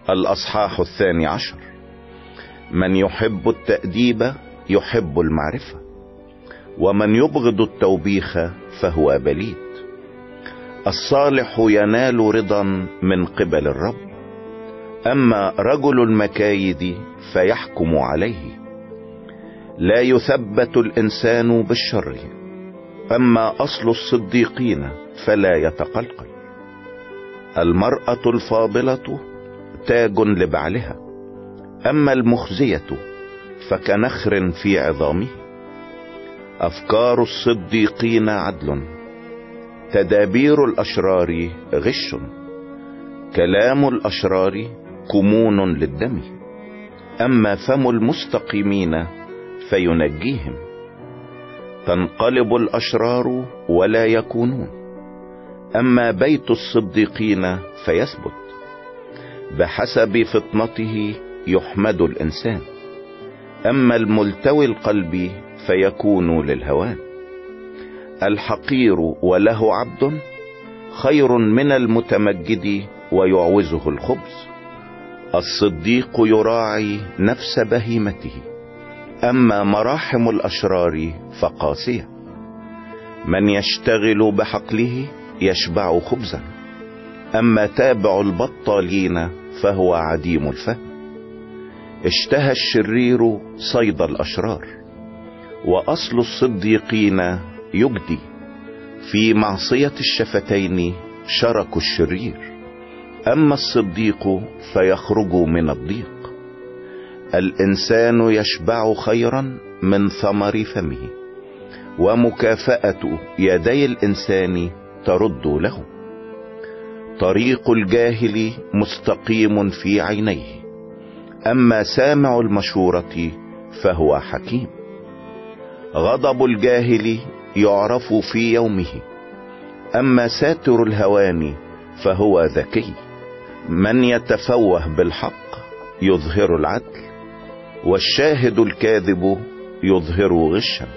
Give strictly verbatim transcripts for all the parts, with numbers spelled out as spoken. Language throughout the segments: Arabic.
الأصحاح الثاني عشر. من يحب التأديب يحب المعرفة، ومن يبغض التوبيخ فهو بليد. الصالح ينال رضا من قبل الرب، أما رجل المكايد فيحكم عليه. لا يثبت الإنسان بالشر، أما أصل الصديقين فلا يتقلقل. المرأة الفاضلة تاج لبعلها، أما المخزية فكنخر في عظامه. أفكار الصديقين عدل، تدابير الأشرار غش. كلام الأشرار كمون للدم، أما فم المستقيمين فينجيهم. تنقلب الأشرار ولا يكونون، أما بيت الصديقين فيثبت. بحسب فطنته يحمد الإنسان، أما الملتوي القلب فيكون للهوان. الحقير وله عبد خير من المتمجد ويعوزه الخبز. الصديق يراعي نفس بهيمته، أما مراحم الأشرار فقاسية. من يشتغل بحقله يشبع خبزا، أما تابع البطالين فهو عديم الفهم. اشتهى الشرير صيد الأشرار، وأصل الصديقين يجدي. في معصية الشفتين شرك الشرير، أما الصديق فيخرج من الضيق. الإنسان يشبع خيرا من ثمر فمه، ومكافأة يدي الإنسان ترد له. طريق الجاهل مستقيم في عينيه، أما سامع المشورة فهو حكيم. غضب الجاهل يعرف في يومه، أما ساتر الهوان فهو ذكي. من يتفوه بالحق يظهر العدل، والشاهد الكاذب يظهر غشا.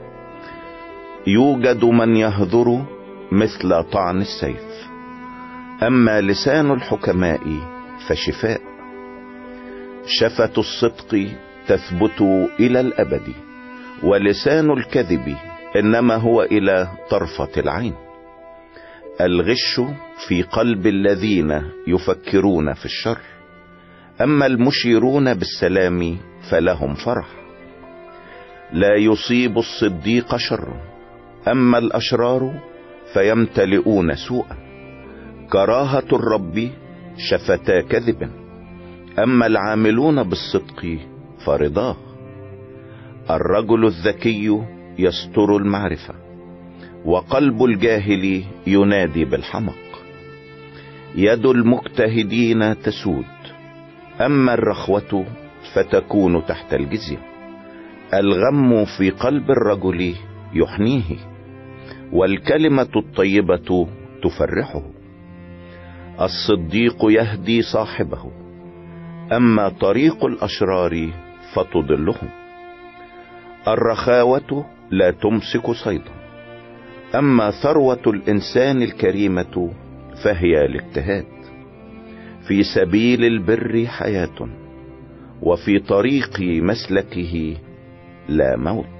يوجد من يهذر مثل طعن السيف، أما لسان الحكماء فشفاء. شفة الصدق تثبت إلى الأبد، ولسان الكذب إنما هو إلى طرفة العين. الغش في قلب الذين يفكرون في الشر، أما المشيرون بالسلام فلهم فرح. لا يصيب الصديق شر، أما الأشرار فيمتلئون سوءا. كراهة الرب شفتا كذب، أما العاملون بالصدق فرضاه. الرجل الذكي يستر المعرفة، وقلب الجاهل ينادي بالحمق. يد المجتهدين تسود، أما الرخوة فتكون تحت الجزية. الغم في قلب الرجل يحنيه، والكلمة الطيبة تفرحه. الصديق يهدي صاحبه، أما طريق الأشرار فتضلهم. الرخاوة لا تمسك صيدا، أما ثروة الإنسان الكريمة فهي الاجتهاد. في سبيل البر حياة، وفي طريق مسلكه لا موت.